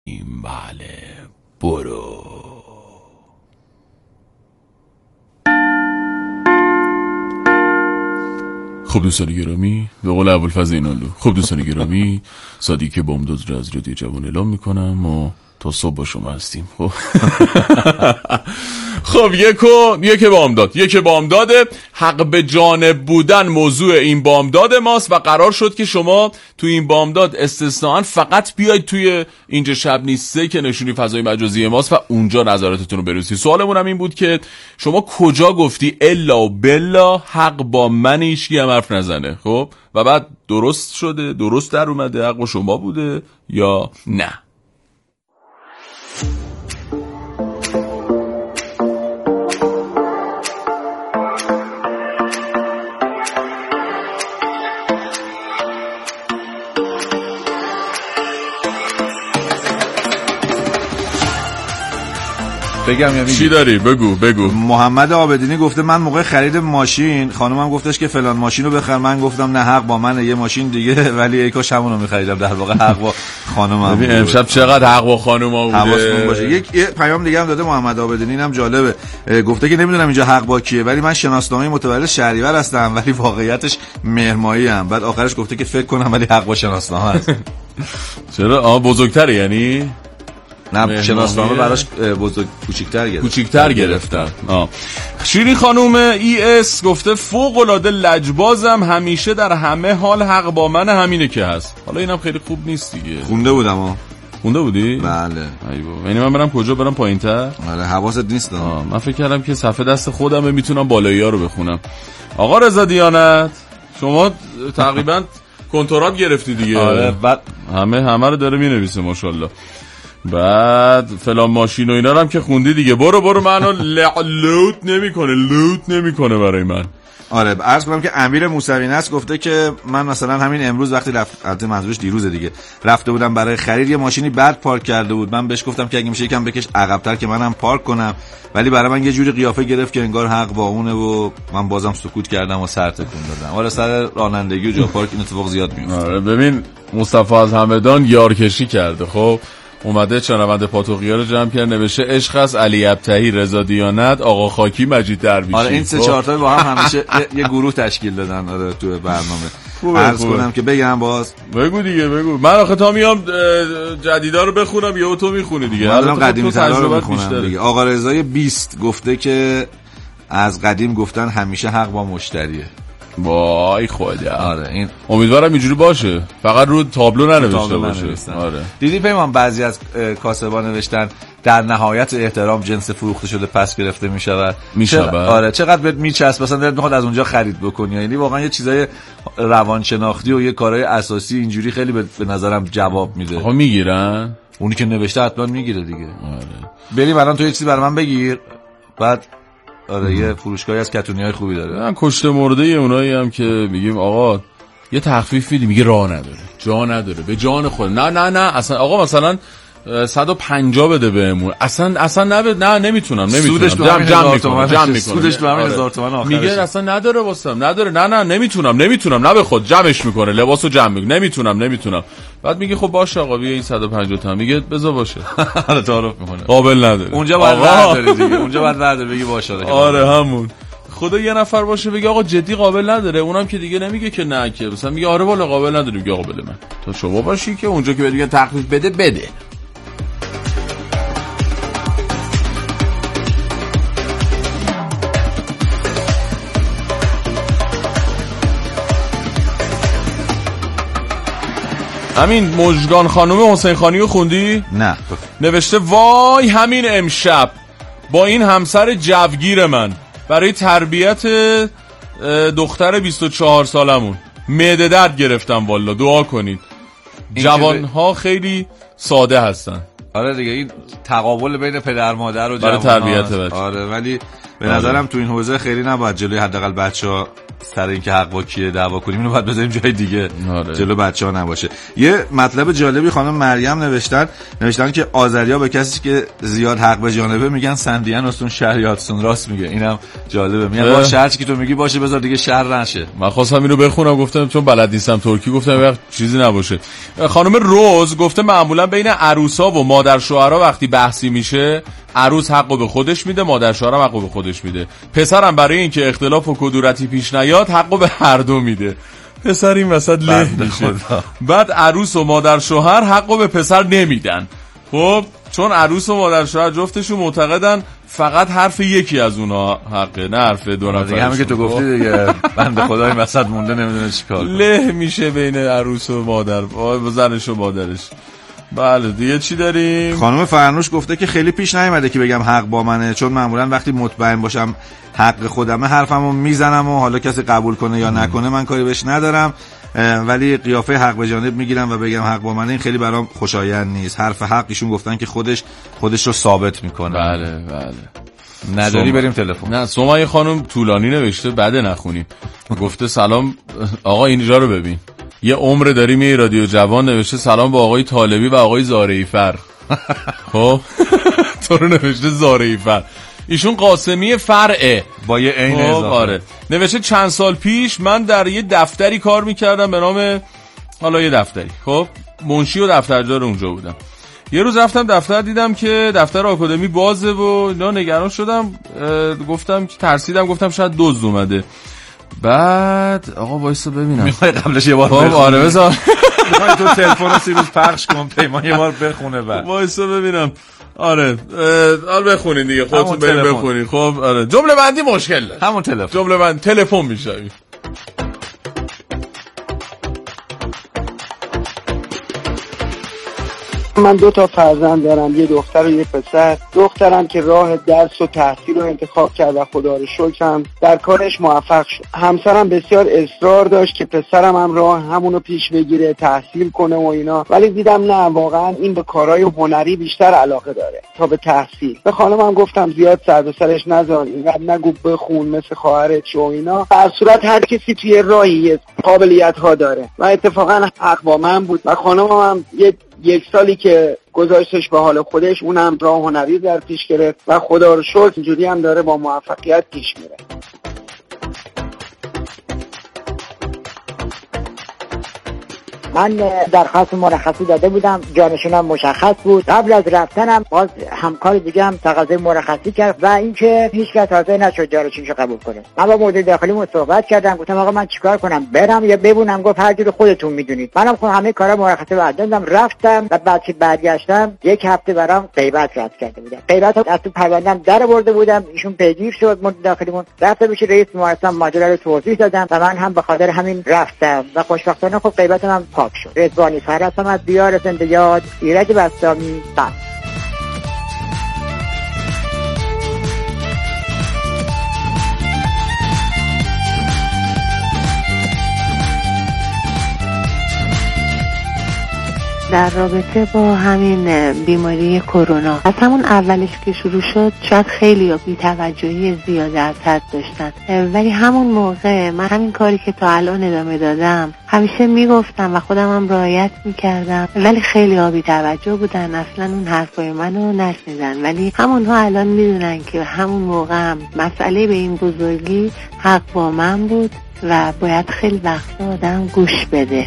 بله برو. خب دوستان گرامی، به قول ابوالفضل اینالو، خب دوستان گرامی، صدیق بامداد را از رادیو جوان اعلام میکنم و تا صبح با شما هستیم. خب خب یک بامداد حق به جانب بودن موضوع این بامداد ماست و قرار شد که شما تو این بامداد استثناءً فقط بیاید توی اینجا شب نیسته که نشونی فضای مجازی ماست و اونجا نظراتتون رو بروزید. سوالمون هم این بود که شما کجا گفتی الا و بلا حق با من هیچکی هم حرف نزنه؟ خب و بعد درست شده، درست در اومده، حق با شما بوده یا نه؟ بگم یا چی داری؟ بگو. محمد عابدینی گفته من موقع خرید ماشین خانومم گفتش که فلان ماشین رو بخر، من گفتم نه حق با منه، یه ماشین دیگه ولی ای کاش همون رو می‌خریدم. در واقع حق با خانومم. ببین امشب چقدر حق با خانوما بوده. حواستون باشه. یک پیام دیگه هم داده محمد عابدینی، اینم جالبه. گفته که نمیدونم اینجا حق با کیه ولی من شناسنامه متولد شهریور هستم ولی واقعیتش مهرماهی ام. بعد آخرش گفته که فکر کنم ولی حق با شناسنامه است. چرا؟ بزرگتره یعنی؟ نه شناسنامه براش کوچیک‌تر گرفتن. شیرین خانوم ES گفته فوق العاده لجبازم، همیشه در همه حال حق با من، همینه که هست. حالا اینم خیلی خوب نیست دیگه. خونده بودی؟ بله. یعنی من برم کجا؟ برم پایین‌تر؟ آره حواست نیست. من فکر کردم که صفحه دست خودمه، میتونم بالایی‌ها رو بخونم. آقا رضا دیانت شما تقریبا کنترات گرفتی دیگه. آره بعد همه رو داره مینویسه ماشاءالله. بعد فلان ماشین و اینا هم که خوندی دیگه. برو منو لوت نمیکنه برای من. آره عرض کنم که امیر موسوی نصر گفته که من مثلا همین امروز وقتی البته منظورش دیروزه دیگه، رفته بودم برای خرید یه ماشینی بد پارک کرده بود، من بهش گفتم که اگه میشه یکم بکش عقب‌تر که منم پارک کنم، ولی برای من یه جوری قیافه گرفت که انگار حق با اونه و من بازم سکوت کردم و سر تکون دادم. آره سر رانندگی و جا پارک این اتفاق زیاد میفته. آره ببین مصطفی از همدان یارکشی کرده. خب اومده چنوند پاتوقی‌ها رو جمع کرد، نوشته عشق است علی ابطحی، رضا دیانت، آقا خاکی، مجید درویشی. آره این 3-4 تا با هم همیشه یه گروه تشکیل دادن. آره تو برنامه عرض کنم که بگم باز بگو من آخه تا میام جدیدا رو بخونم یا تو میخونی دیگه. من قدیمی ترا رو میخونم دیگه. آقا رضای 20 گفته که از قدیم گفتن همیشه حق با مشتریه. وای خدا. آره این امیدوارم اینجوری باشه، فقط رو تابلو ننوشته باشه. آره دیدی پیمان بعضی از کاسبا نوشتن در نهایت احترام جنس فروخته شده پس گرفته میشود. آره چقدر بهت میچسب مثلا دلت میخواد از اونجا خرید بکنی. یعنی واقعا یه چیزای روانشناختی و یه کارهای اساسی اینجوری خیلی به نظرم جواب میده. آقا میگیرن اونی که نوشته حتما میگیره دیگه. آره بریم الان تو یه چیزی برای من بگیر بعد. آره یه فروشگاهی از کتونی‌های خوبی داره. من کشته مرده اونایی هم که میگیم آقا یه تخفیف میدی، میگه راه نداره، جا نداره، به جان خود. نه اصلا آقا مثلا 150 بده بهمون، اصلا نه نمیتونم سودش جمع میکنه سودش تو همین 1000 تومان آخرش میگه اصلا نداره واسم نداره. نه نمیتونم نه به خود جمعش میکنه، لباسو جمع میکنه، نمیتونم. بعد میگه خب باشه آقا بیا این 150 تومن، میگه بذار باشه. آره تعارف میکنه، قابل نداره. اونجا باید برداری دیگه، اونجا باید برداری بگی باشه. آره همون خدا یه نفر باشه بگه آقا جدی قابل نداره، اونم که دیگه نمیگه که نه، که مثلا میگه آره والا قابل نداره، میگه آقا بده من. تا شما باشی که اونجا که بگه تخفیف بده. همین مژگان خانم حسین خانی رو خوندی؟ نه. نوشته وای همین امشب با این همسر جوگیر من برای تربیت دختر 24 سالمون معده درد گرفتم والا، دعا کنید. جوانها خیلی ساده هستن. آره دیگه این تقابل بین پدر مادر و برای تربیت بچه. آره ولی به نظرم تو این حوزه خیلی نباید جلوی حداقل بچه‌ها سر اینکه حق با کیه دعوا کنیم، اینو باید بذاریم جای دیگه. جلو بچه‌ها نباشه. یه مطلب جالبی خانم مریم نوشتن که آذریا به کسی که زیاد حق به جانبه میگن سندیان استون شهریاتسون. راست میگه، اینم جالبه. میگن با شرطی که تو میگی باشه، بذار دیگه شر نشه. من خواستم اینو بخونم، گفتم چون بلد نیستم ترکی، گفتم وقت چیزی نباشه. خانم روز گفته معمولا بین عروسا و مادر شوهرها وقتی بحثی میشه، عروس حقو به خودش میده، مادر شوهر هم حقو به خودش میده. پسرم برای اینکه اختلاف و کدورتی پیش نیاد حقو به هر دو میده. پسر این وسط له میشه. بعد عروس و مادر شوهر حقو به پسر نمیدن. خب چون عروس و مادر شوهر جفتشون معتقدن فقط حرف یکی از اونها حقه، نه حرف دو نفر. دیگه همین که تو گفتی دیگه بنده خدا این وسط مونده نمیدونه چیکار کنه. له میشه بین عروس و مادر و زنش و مادرش. بله دیگه چی داریم؟ خانم فرنوش گفته که خیلی پیش نیومده که بگم حق با منه، چون معمولا وقتی مطمئن باشم حق خودمه حرفمو میزنم و حالا کسی قبول کنه یا نکنه من کاری بهش ندارم، ولی قیافه حق به جانب میگیرم و بگم حق با منه این خیلی برام خوشایند نیست. حرف حق ایشون گفتن که خودش رو ثابت میکنه. بله نداری بریم تلفن. نه سمیه خانم طولانی نوشته، بده نخونیم. گفته سلام آقا اینجا رو ببین، یه عمر داریم یه رادیو جوان. نوشته سلام با آقای طالبی و آقای زارعی‌فر. خب تو رو نوشته زارعی‌فر، ایشون قاسمی فرعه با یه عین اضافه. آره نوشته چند سال پیش من در یه دفتری کار میکردم به نام حالا یه دفتری، خب منشی و دفترجار اونجا بودم. یه روز رفتم دفتر، دیدم که دفتر آکادمی بازه و اینا، نگران شدم، گفتم که ترسیدم، گفتم شاید دزد اومده. بعد آقا وایسا ببینم میخوای قبلش یه بار بخونم. آره بذار میخوای تو تلفن رو سی روز پخش کن پیمان یه بار بخونه. بعد وایسا ببینم. آره بخونین دیگه، خودتون برید بخونین. خب آره جمله بندی مشکل داره، همون تلفن جمله بندی تلفن میشوی. من 2 فرزند دارم، یه دختر و یه پسر. دخترم که راه درس و تحصیل رو انتخاب کرد و خدا رو شکرم در کارش موفق شد. همسرم بسیار اصرار داشت که پسرم هم راه همونو پیش بگیره، تحصیل کنه و اینا، ولی دیدم نه، واقعا این به کارهای هنری بیشتر علاقه داره تا به تحصیل. به خانمم گفتم زیاد سر به سرش نذار، اینقدر نگو بخون مثل خواهرت شو اینا. در صورت هر کسی توی راهی قابلیت ها داره و اتفاقا حق با من بود و خانمم هم یک سالی که گذاشتش به حال خودش، اونم راه هنری در پیش گرفت و خدا رو شکر اینجوری هم داره با موفقیت پیش میره. من درخواست مرخصی داده بودم، جانشونم مشخص بود. قبل از رفتنم باز همکار دیگه هم تقاضای مرخصی کرد و اینکه هیچ کس حاضر نشد جانشینشو قبول کنه. من با مدیر داخلیمون صحبت کردم، گفتم آقا من چیکار کنم، برم یا بمونم؟ گفت هر جور خودتون میدونید. منم خب همه کارا مرخصی برداشتم، رفتم و بعد که برگشتم 1 هفته برام غیبت رد کرده بودم. غیبت از تو پرونده‌ام در آورده بودم، ایشون پیگیر شد مدیر داخلیمون، رفت بشه رئیس بیمارستان ماجرا رو توضیح دادم و من هم به خاطر همین رفتم و خوشبختانه خب غیبتم هم پاک شد. رضوانی فر هستم از دیار زنده یاد، ایرج بستامی. بس در رابطه با همین بیماری کرونا، از همون اولش که شروع شد شاید خیلی بی‌توجهی زیاد از حد داشتن، ولی همون موقع من همین کاری که تا الان ادامه دادم همیشه میگفتم و خودم هم رعایت میکردم، ولی خیلی بی‌توجه بودن، اصلا اون حرفای منو نشنیدن. ولی همونها الان میدونن که همون موقع هم مسئله به این بزرگی حق با من بود و باید خیلی وقت آدم گوش بده.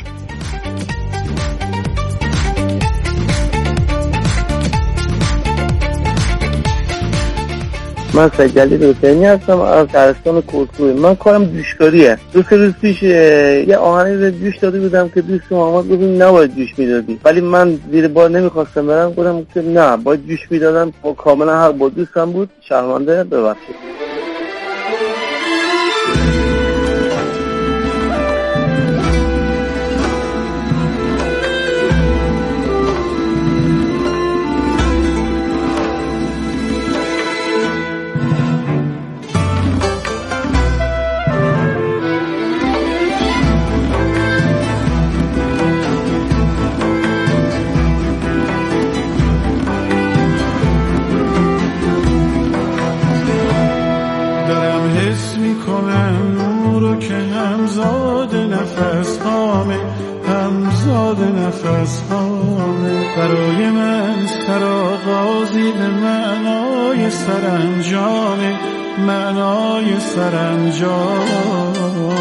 من سجلی حسینی هستم از شهرستان کورکوی. من کارم جوشکاریه. 2 روز پیش یه آهنی رو جوش داده بودم که دوستم آمد گفت نباید جوش میدادی، ولی من زیر بار نمیخواستم برم، گفتم که نه باید جوش میدادم و کاملا حق با دوستم بود. شرمنده، ببخشید. سرآغازی به معنای سرانجام، معنای سرانجام.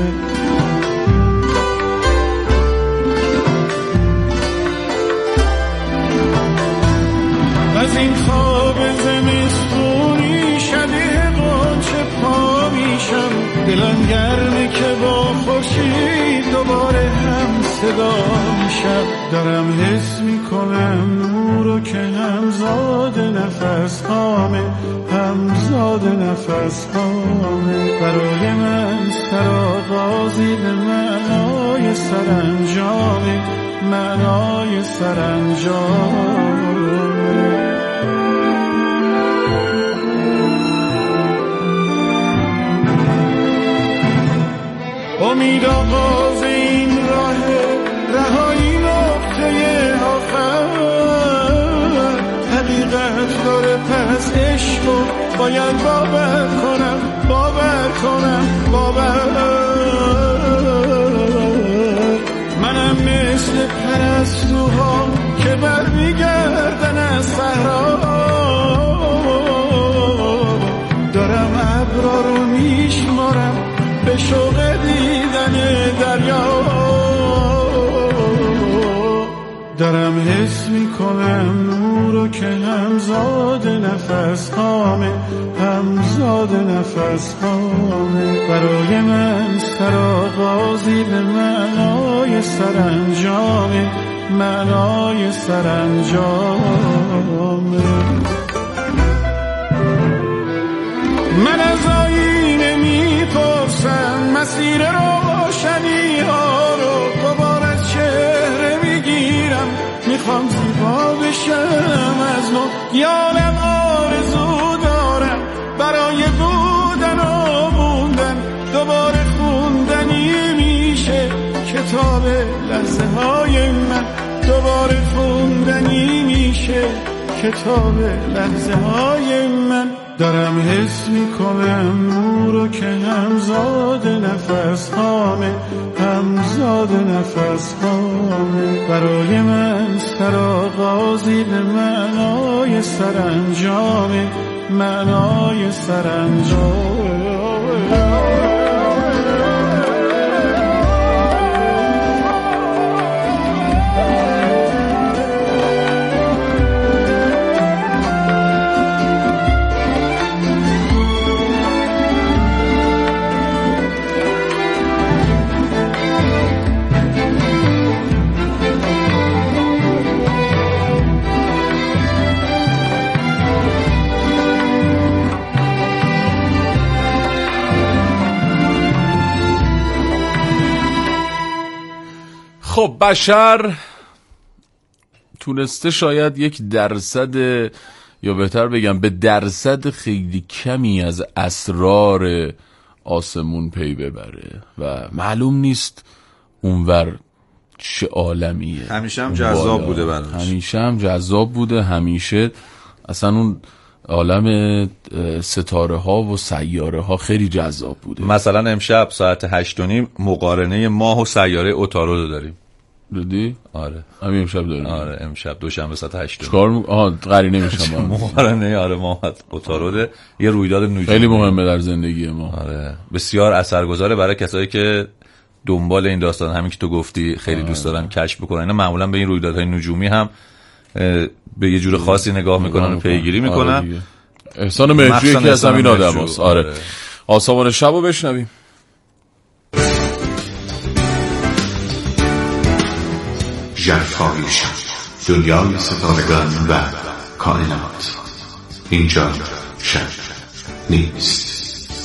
از این خواب زمستونی شبیه قنچه پا میشم، دلم گرمه که با خورشید دوباره هم صدا میشم. دارم حس میکنم نورو که همزاد نفس هامه، همزاد نفس هامه. برای من سرآغازی به معنای سرانجامه، معنای سرانجامه. امید آغاز این راه، رهایی نقطه آخر. حقیقت داره پس عشقو باید باور کنم، باور کنم، باور. منم مثل پرستوها که برمیگردن از صحرا، دارم ابرا رو میشمارم به شوق دیدن دریا. دارم حس میکنم نورو که همزاد نفس هامه، همزاد نفس هامه. برای من سرآغازی به معنای سرانجامه، معنای سرانجامه. من از آینه میپرسم مسیر روشنی ها رو، دوباره از چهره میگیرم، میخوام زیبا بشم از نو. یادم آرزو دارم برای بودن و موندن، دوباره خوندنی میشه کتاب لحظه های من، دوباره خوندنی میشه کتاب لحظه های من. دارم حس میکنم نورو که همزاد نفس هامه، همزاد نفس هامه. برای من سرآغازی به معنای سرانجامه، معنای سرانجامه. خب بشر تونسته شاید 1% یا بهتر بگم به درصد خیلی کمی از اسرار آسمون پی ببره و معلوم نیست اونور چه عالمیه. همیشه هم جذاب بوده براش، همیشه هم جذاب بوده، همیشه اصلا اون عالم ستاره ها و سیاره ها خیلی جذاب بوده. مثلا امشب ساعت 8:30 مقارنه ماه و سیاره اوتارو داریم. دیدی؟ آره همین امشب داریم. آره امشب دوشنبه ساعت 8:30 چیکار قرینه میشم مقارنه آره ماه اوتارو یه رویداد نجومی خیلی مهمه در زندگی ما. آره بسیار اثرگذاره برای کسایی که دنبال این داستان همین که تو گفتی خیلی دوست دارن کشف بکنن. اینا معمولا به این رویدادهای نجومی هم به یه جور خاصی نگاه میکنن و پیگیری میکنن. آره احسان مهرجویی که از همین آدم هست. آره آسمان شب رو بشنویم. ژرفای شب، دنیای ستارگان و کائنات. اینجا شب نیست.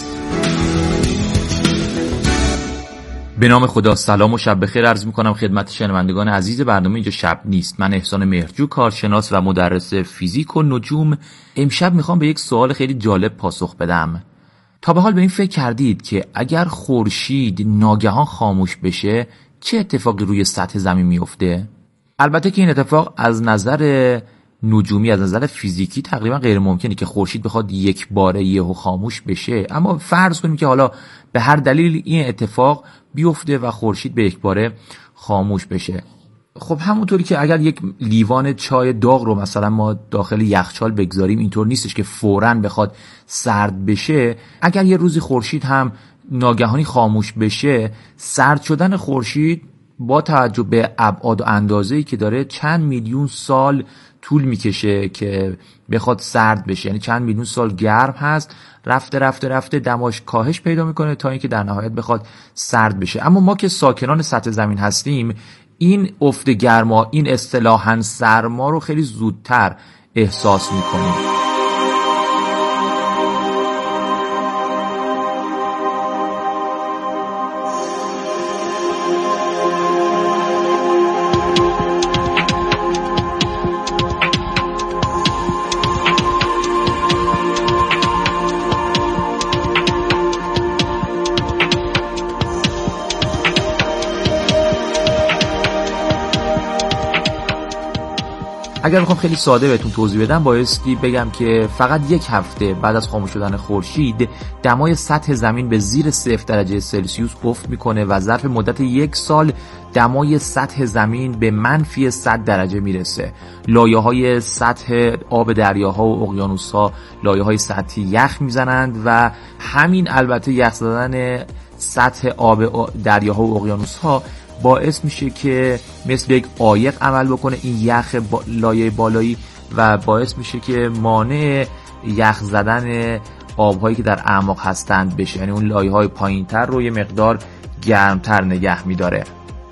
به نام خدا، سلام و شب بخیر عرض میکنم خدمت شنوندگان عزیز برنامه اینجا شب نیست. من احسان مهرجو، کارشناس و مدرس فیزیک و نجوم. امشب میخوام به یک سوال خیلی جالب پاسخ بدم. تا به حال به این فکر کردید که اگر خورشید ناگهان خاموش بشه چه اتفاقی روی سطح زمین میفته؟ البته که این اتفاق از نظر نجومی، از نظر فیزیکی تقریبا غیر ممکنه که خورشید بخواد یک باره یهو خاموش بشه، اما فرض کنیم که حالا به هر دلیل این اتفاق بیفته و خورشید به یک باره خاموش بشه. خب همونطوری که اگر یک لیوان چای داغ رو مثلا ما داخل یخچال بگذاریم، اینطور نیستش که فوراً بخواد سرد بشه. اگر یه روزی خورشید هم ناگهانی خاموش بشه، سرد شدن خورشید با توجه به ابعاد و اندازه‌ای که داره چند میلیون سال طول میکشه که بخواد سرد بشه. یعنی چند میلیون سال گرم هست، رفته دماش کاهش پیدا میکنه تا اینکه در نهایت بخواد سرد بشه. اما ما که ساکنان سطح زمین هستیم، این افت گرما، این اصطلاحاً سرما رو خیلی زودتر احساس میکنیم. اگر بخوام خیلی ساده بهتون توضیح بدم، بایستی بگم که فقط یک هفته بعد از خاموش شدن خورشید دمای سطح زمین به زیر 0 درجه سلسیوس افت میکنه و ظرف مدت 1 سال دمای سطح زمین به منفی 100 درجه میرسه. لایه‌های سطح آب دریاها و اقیانوس‌ها لایه‌های سطحی یخ میزنند و همین البته یخ زدن سطح آب دریاها و اقیانوس‌ها باعث میشه که مثل یک عایق عمل بکنه این یخ لایه بالایی و باعث میشه که مانع یخ زدن آبهایی که در اعماق هستند بشه. یعنی اون لایه‌های پایین‌تر رو یه مقدار گرمتر نگه میداره.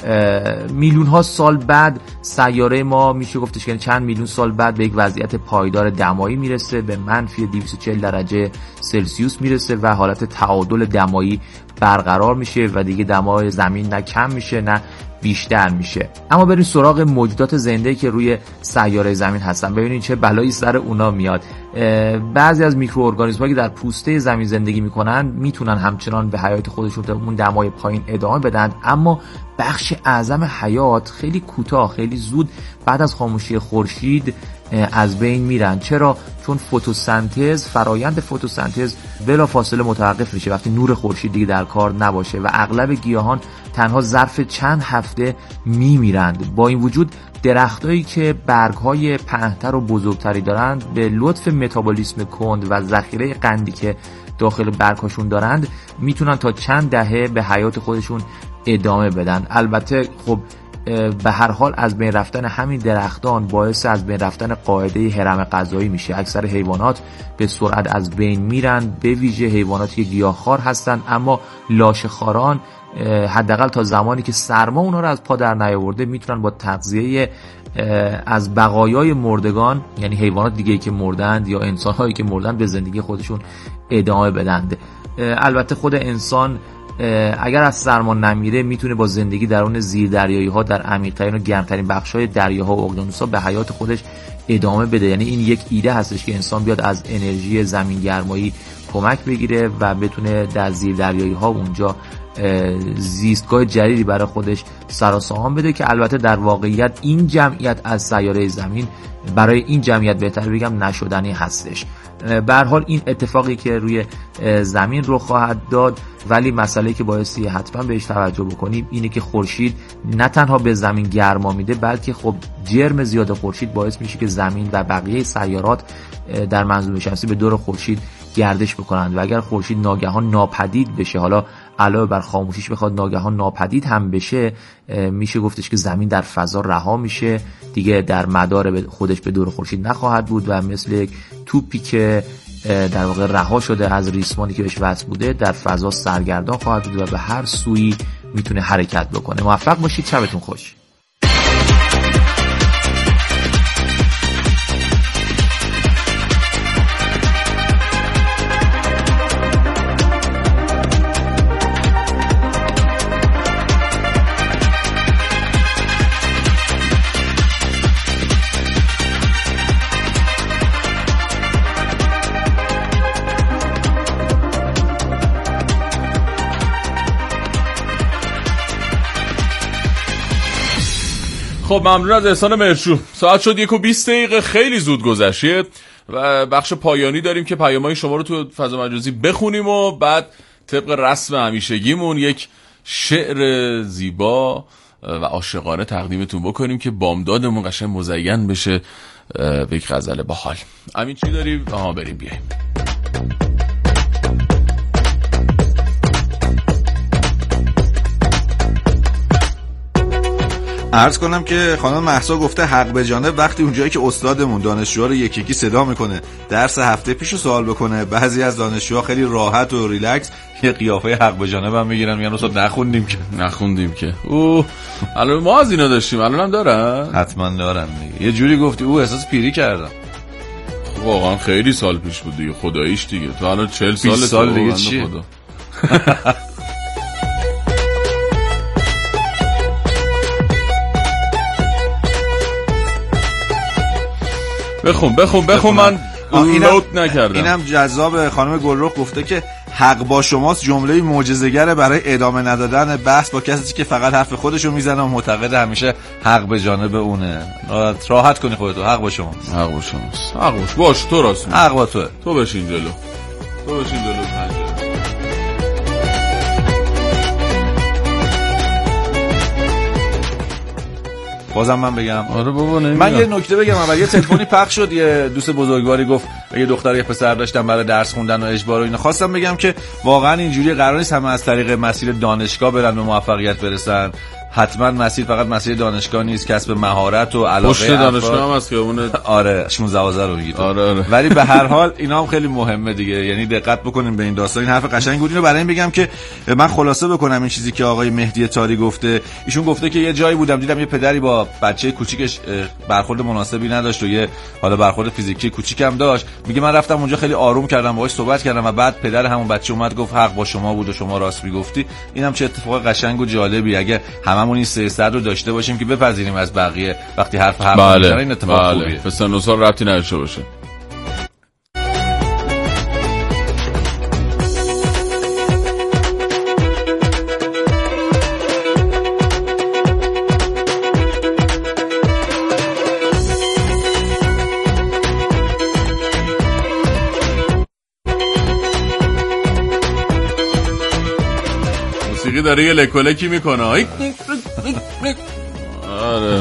میلیون ها سال بعد سیاره ما میشه گفتش که چند میلیون سال بعد به یک وضعیت پایدار دمایی میرسه، به منفی 240 درجه سلسیوس میرسه و حالت تعادل دمایی برقرار میشه و دیگه دمای زمین نه کم میشه نه بیشتر میشه. اما بریم سراغ موجودات زنده که روی سیاره زمین هستن، ببینید چه بلایی سر اونا میاد. بعضی از میکروارگانیسم‌هایی که در پوسته زمین زندگی میکنن میتونن همچنان به حیات خودشون تا اون دمای پایین ادامه بدن، اما بخش اعظم حیات خیلی کوتاه، خیلی زود بعد از خاموشی خورشید از بین میرن. چرا؟ چون فتوسنتز، فرایند فتوسنتز بلافاصله متوقف میشه وقتی نور خورشید دیگه در کار نباشه و اغلب گیاهان تنها ظرف چند هفته میمیرند. با این وجود درختایی که برگ‌های پهن‌تر و بزرگتری دارند به لطف متابولیسم کند و ذخیره قندی که داخل برگ‌هاشون دارند میتونن تا چند دهه به حیات خودشون ادامه بدن. البته خب به هر حال از بین رفتن همین درختان باعث از بین رفتن قاعده هرم غذایی میشه. اکثر حیوانات به سرعت از بین میرن، به ویژه حیواناتی که گیاهخوار هستن، اما لاشه‌خواران حداقل تا زمانی که سرما اونا رو از پا در نیاورده میتونن با تغذیه از بقایای مردگان، یعنی حیوانات دیگه‌ای که مردند یا انسان‌هایی که مردند، به زندگی خودشون ادامه بدند. البته خود انسان اگر از سرما نمیره میتونه با زندگی در اون زیردریایی ها در عمیق‌ترین و گرمترین بخش‌های دریاها و اقیانوس‌ها به حیات خودش ادامه بده. یعنی این یک ایده هستش که انسان بیاد از انرژی زمین گرمایی کمک بگیره و بتونه در زیردریایی ها اونجا زیستگاه جدیدی برای خودش سر و سامان بده که البته در واقعیت این جمعیت از سیاره زمین برای این جمعیت بهتر بگم نشدنی هستش. به هر حال این اتفاقی که روی زمین رخ خواهد داد، ولی مسئله‌ای که بایستی حتما بهش توجه بکنیم اینه که خورشید نه تنها به زمین گرما میده، بلکه خب جرم زیاد خورشید باعث میشه که زمین و بقیه سیارات در منظومه شمسی به دور خورشید گردش بکنند و اگر خورشید ناگهان ناپدید بشه، حالا علاوه بر خاموشیش بخواد ناگهان ناپدید هم بشه، میشه گفتش که زمین در فضا رها میشه، دیگه در مدار خودش به دور خورشید نخواهد بود و مثل یک توپی که در واقع رها شده از ریسمانی که بهش وصل بوده در فضا سرگردان خواهد بود و به هر سویی میتونه حرکت بکنه. موفق باشید، شبتون خوش. خب ممنون از احسان مرچو. ساعت شد 1:20 خیلی زود گذشته و بخش پایانی داریم که پیام‌های شما رو تو فضا مجازی بخونیم و بعد طبق رسم همیشگیمون یک شعر زیبا و عاشقانه تقدیمتون بکنیم که بامدادمون قشنگ مزین بشه به یک غزل باحال. امین چی داری؟ بریم بیایم. عرض کنم که خانم مهسا گفته حق به جانب وقتی اونجایی که استادمون دانشجوها رو یکی یکی صدا میکنه درس هفته پیشو سوال بکنه، بعضی از دانشجوها خیلی راحت و ریلکس یه قیافه حق به جانب هم میگیرن میگن استاد نخوندیم که الان ما از اینا داشتیم، الان هم دارن، حتما دارن دیگه. یه جوری گفتی احساس پیری کردم. واقعا خیلی سال پیش بود دیگه، خداییش دیگه تو الان 40 سال دیگه چی؟ بخون من نوت نکردم. اینم جذاب. خانم گلرخ گفته که حق با شماست جمله معجزه‌گره برای ادامه ندادن بحث با کسی که فقط حرف خودشو میزنه و معتقد همیشه حق به جانب اونه. راحت کنی خودتو، حق با شماست. باش تو راست میگی. حق با توئه. تو بشین جلو پنجره. بازم من بگم. آره بابا من یه نکته بگم. اول یه تلفنی پخش شد، یه دوست بزرگواری گفت یه دختر یه پسر داشتن برای درس خوندن و اجبار و اینا. خواستم بگم که واقعا اینجوری قرار نیست همه از طریق مسیر دانشگاه برن به موفقیت برسن. حتما مسیر فقط مسیر دانشگاه نیست، کسب مهارت و علاقه. پشت دانشگاه هم از خیابون 16 رو بگید. آره. ولی به هر حال اینا هم خیلی مهمه دیگه، یعنی دقت بکنیم به این داستان. این حرف قشنگ بود. اینو برای این بگم که من خلاصه بکنم این چیزی که آقای مهدی تاری گفته. ایشون گفته که یه جایی بودم دیدم یه پدری با بچه کوچیکش برخورد مناسبی نداشت و یه حالا برخورد فیزیکی کوچیکم داشت. میگه من رفتم اونجا خیلی آروم کردم باهاش صحبت کردم و بعد پدر همون بچه اومد گفت حق با شما بود و شما راست میگفتی. اینم چه اتفاق قشنگ و جالبی. اگه هممون این سه صد رو داشته باشیم که بپذیریم از بقیه وقتی حرف میزنن، این اتفاق خوبیه. فسن و سال ربطی نداشته باشه. موسیقی داره یه لکولکی میکنه. آره.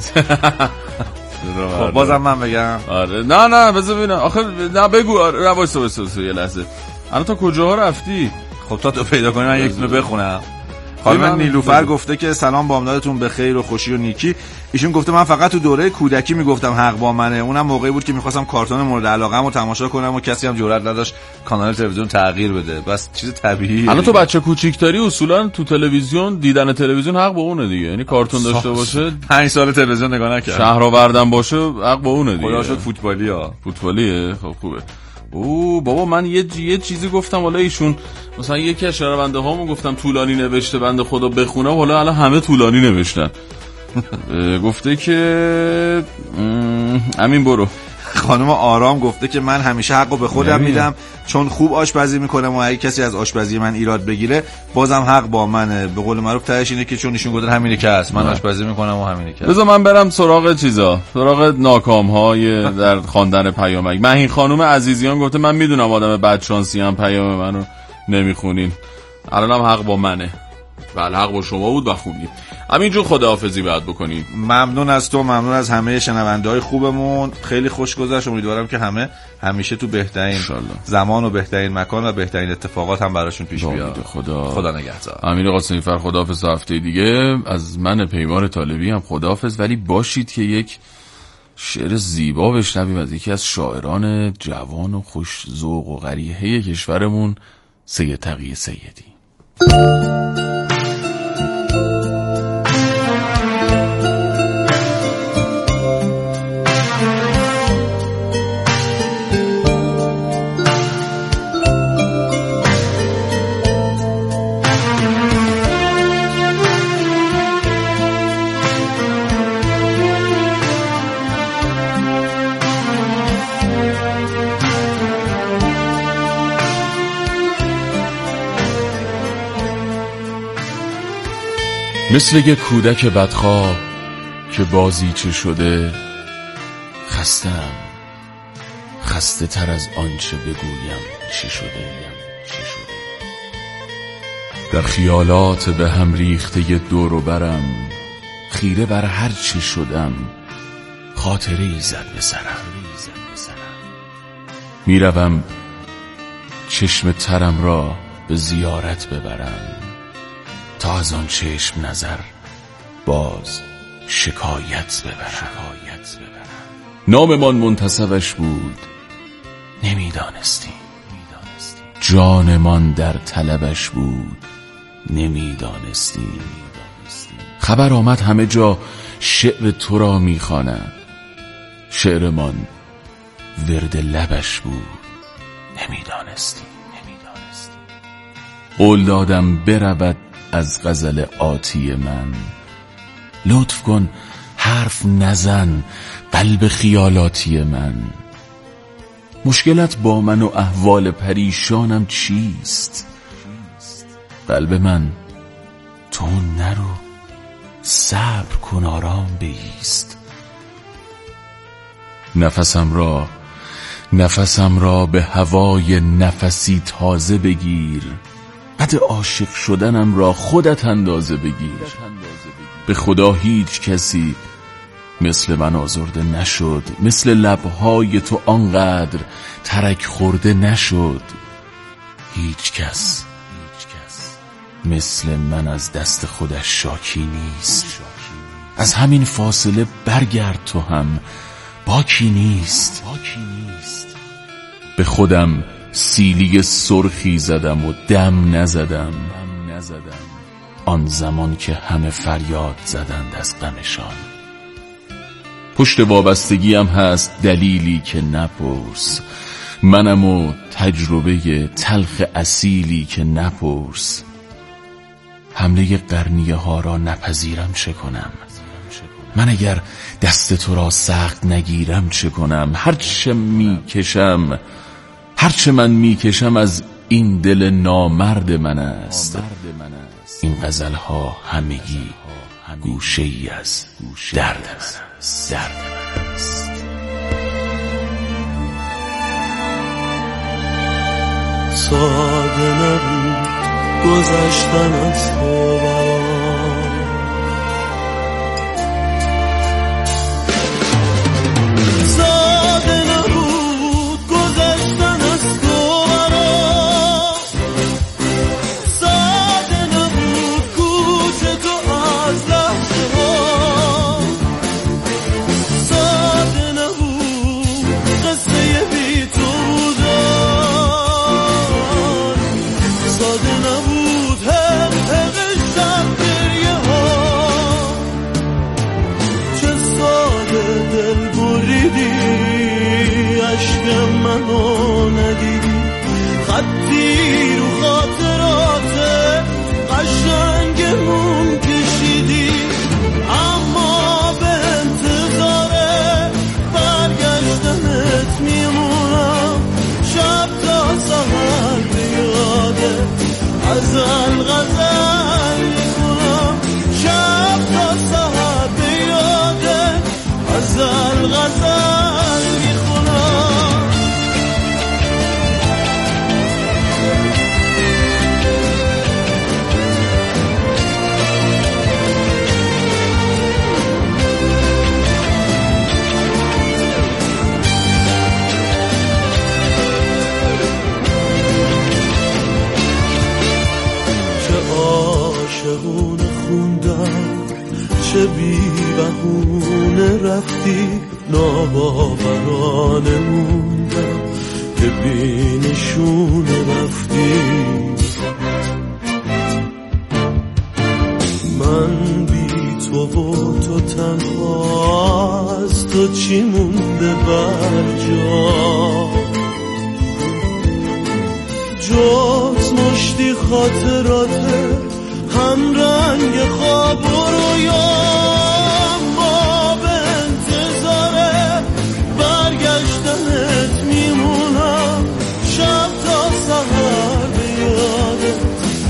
خب بازم من بگم. آره نه بذار ببینم. آخه نه بگو. آره وایسا یه لحظه. الان تا کجاها رفتی؟ خب تا تو پیدا کنی من یک رو بخونم. خانم نیلوفر گفته که سلام بامدادتون به خیر و خوشی و نیکی. ایشون گفته من فقط تو دوره کودکی میگفتم حق با منه. اونم موقعی بود که میخواستم کارتون مورد علاقه‌مو تماشا کنم و کسی هم جرئت نداشت کانال تلویزیون تغییر بده. بس چیز طبیعیه. الان تو بچه کوچیک‌تری اصولا تو تلویزیون دیدن تلویزیون حق با اونه دیگه. یعنی کارتون داشته باشه 5 سال تلویزیون نگاه نکرد. شهرآوردن باشه حق با اونه دیگه. خدا شد فوتبالیه. خب خوبه. بابا من یه چیزی گفتم والا ایشون مثلا یکی از شنونده هامون گفتم طولانی نوشته بنده خدا بخونه، والا الان همه طولانی نوشتن. گفته که امین برو. خانم آرام گفته که من همیشه حقو به خودم میدم چون خوب آشپزی میکنم و اگه کسی از آشپزی من ایراد بگیره بازم حق با منه. به قول معروف تهش اینه که چون ایشون گفتن همینه که هست، من آشپزی میکنم و همینه که هست. بذار من برم سراغ سراغ ناکام‌های در خواندن پیامک. مهین خانم عزیزیان گفته من میدونم آدم بدشانسی هم پیام منو نمیخونین، الانم حق با منه. بله حق با شما بود و خوندید. همینجور خداحافظی باید بکنیم. ممنون از تو، ممنون از همه شنونده‌های خوبمون. خیلی خوش گذشت. امیدوارم که همه همیشه تو بهترین زمان و بهترین مکان و بهترین اتفاقات هم براشون پیش بیاد. خدا نگهدار. امیر قاسمی فر خداحافظ. هفته دیگه از من پیمان طالبی هم خداحافظ. ولی باشید که یک شعر زیبا بشنویم از یکی از شاعران جوان و خوش ذوق و قریحه کشورمون، سید تقی سیدی. مثل یک کودک بدخواب که بازیچه شده، خستم، خسته تر از آنچه بگویم چی شده. در خیالات به هم ریخته دور و برم خیره بر هر چه شدم خاطره زد به سرم. میروم چشم ترم را به زیارت ببرم تا از آن چشم نظر باز شکایت ببرم. ناممان منتسبش بود نمیدانستیم، جانمان در طلبش بود نمیدانستیم. خبر آمد همه جا شعر تو را میخوانم، شعرمان ورد لبش بود نمیدانستیم. قول دادم برود از غزل آتی من، لطف کن حرف نزن قلب خیالاتی من. مشکلت با من و احوال پریشانم چیست؟ قلب من تو نرو، صبر کن آرام بایست. نفسم را به هوای نفسی تازه بگیر، قد عاشق شدنم را خودت اندازه بگیر. به خدا هیچ کسی مثل من آزرده نشد، مثل لبهای تو آنقدر ترک خورده نشد. هیچ کس مثل من از دست خودش شاکی نیست. از همین فاصله برگرد تو هم، باکی نیست. به خودم سیلی سرخی زدم و دم نزدم، آن زمان که همه فریاد زدند از غمشان. پشت وابستگیم هست دلیلی که نپرس، منم و تجربه تلخ اصیلی که نپرس. حمله قرنیه ها را نپذیرم چه کنم؟ من اگر دست تو را سخت نگیرم چه کنم؟ هرچه من میکشم از این دل نامرد من است. این غزل ها همگی گوشه ای از درد من است. ساده نبود گذشتن از تو برام، ساده نبود گذشتن از تو برام، ساده نبود کوچه تو از لحظه ها، ساده نبود قصه بی تو بودن، ساده نبود حق شب گریه ها. چه ساده دل بریدی، عشق منو ندیدی، خطی رو خاطرات قشنگمون کشیدی. اما به انتظار برگشتنت میمونم، شب تا سحر به یادت غزل میخونم، شب تا سحر به یادت غزل میخونم. عاشقونه خوندم، چه بی بهونه رفتی، ناباورانه موندم که بی نشونه رفتی. من بی تو و تو تنها، از تو چی مونده برجا، جز مشتی خاطراته هم رنگ خواب و رویام. ما به انتظار برگشتنت میمونم، شب تا سحر به یادت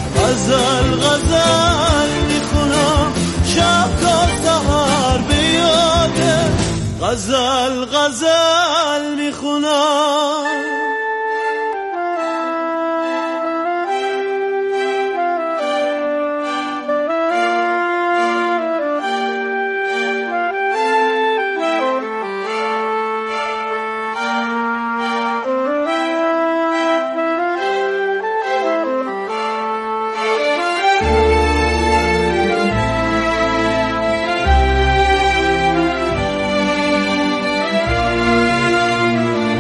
غزل میخونم، شب تا سحر به یادت غزل